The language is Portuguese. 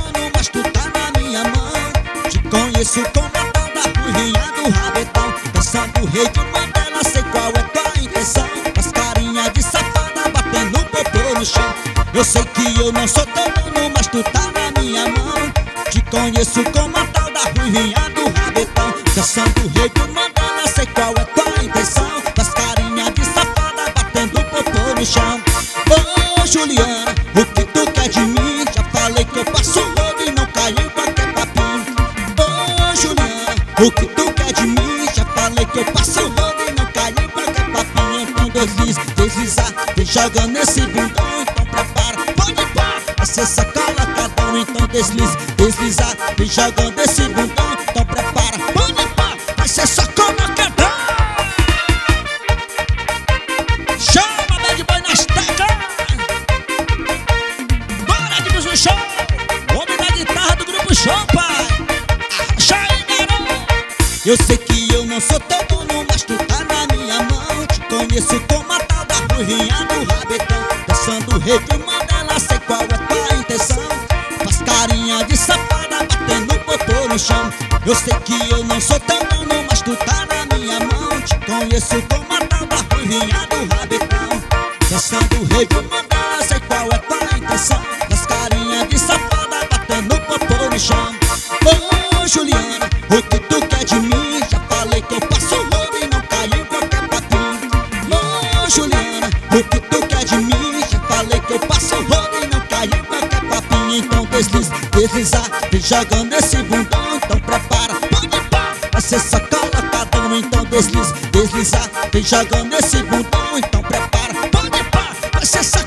mano, mas tu tá na minha mão. Te conheço como a tal da ruivinha do rabetão. Dançando o rei de Mandela, sei qual é tua intenção. As carinha de safada batendo popô no chão. Eu sei que eu não sou teu mano, mas tu tá na minha mão. Te conheço como a tal da ruivinha do rabetão. Dançando o rei de Mandela, sei qual é tua intenção. As carinha de safada batendo popô no chão. Ô Juliana, o que tu quer de mim? Já falei que eu passo rodo e não caio em qualquer papinho. Ô Juliana, o que tu quer de mim? Já falei que eu passo rodo e não caio em qualquer papinho. Então desliza, deslizar, vem jogando nesse bundão. Então prepara, pode pá, vai ser sacolacadão. Então desliza, deslizar, vem jogando nesse bundão. Então prepara, pode pá, vai ser sacolacadão. Chama bad boy nas teclas. Bora de Buzu Show, homem da guitarra do grupo Show, pai. Arrocha aí, garoto. Eu sei que eu não sou teu dono, mas tu tá na minha mão. Te conheço como a tal da ruivinha do rabetão. Dançando o rei de Mandela, sei qual é tua intenção. Faz carinha de safada batendo popô no chão. Eu sei que eu não sou teu dono, mas tu tá na minha mão. Te conheço como a tal da ruivinha do rabetão. Dançando o rei de Mandela, sei qual é tua intenção. Faz carinha de safada batendo popô no chão. Ô Juliana, o que tu quer de mim? Já falei que eu passo rodo e não caio em qualquer papinho. Ô Juliana, o que tu quer de mim? Já falei que eu passo rodo e não caio em qualquer papinho. Então desliza, deslizar, vem jogando esse bundão. Então prepara, pode pá, vai ser sacolacadão. Então desliza, deslizar, vem jogando esse bundão. Então prepara, pode pá, vai ser sacolacadão.